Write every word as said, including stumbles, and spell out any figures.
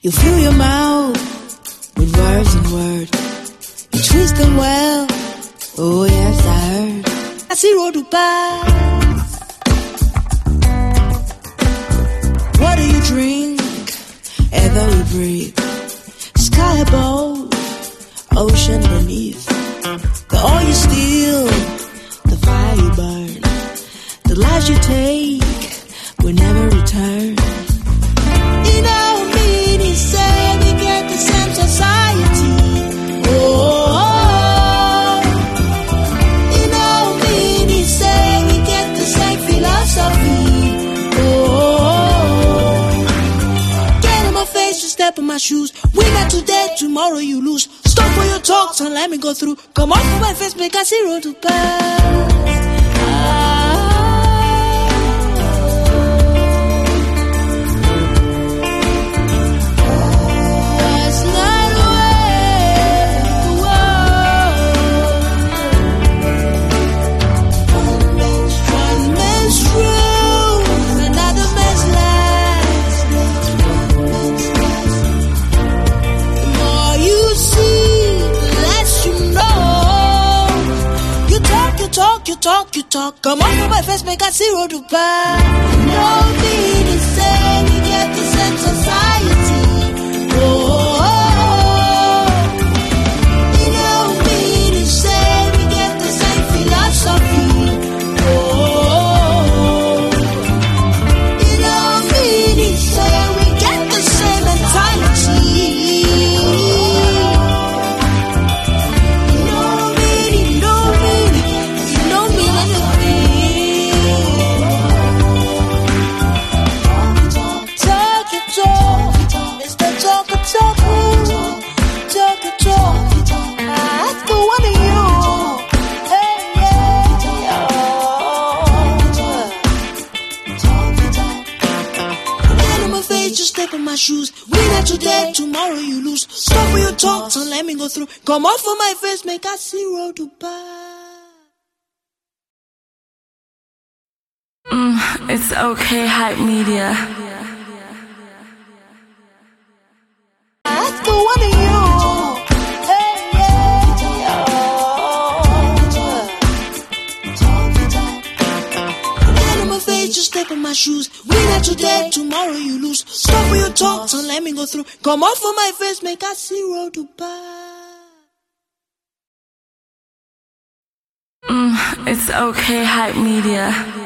You fill your mouth with words and words. You twist them well. Oh yes, I heard. I see road to pass. What do you drink? Ever we breathe. Sky above, ocean beneath. The oil you steal, the fire you burn. The lives you take will never return. You know me, they say we get the same society. Oh, you know me, they say we get the same philosophy. Oh, get in my face, you step in my shoes. Win not today, tomorrow you lose. Stop for your talks and let me go through. Come on for my face, make I see road to pass. You talk, you talk. Come on for my face, make I see road to pass. No need to say we get the same society. Oh, oh, oh. You know me to say we get the same philosophy. Oh, oh. You know me to say we get the same mentality. My shoes, win not today, tomorrow you lose. Stop for your talks and let me go through. Come off for my face, make I see road to pass. Mm, it's okay, hype media. That's the one of you. Hey, yeah. Get in my face, just step in my shoes. Win not today, tomorrow you lose. Stop for your talks and let me go through. Come off for my face, make I see road to pass. Mm, it's okay, hype media.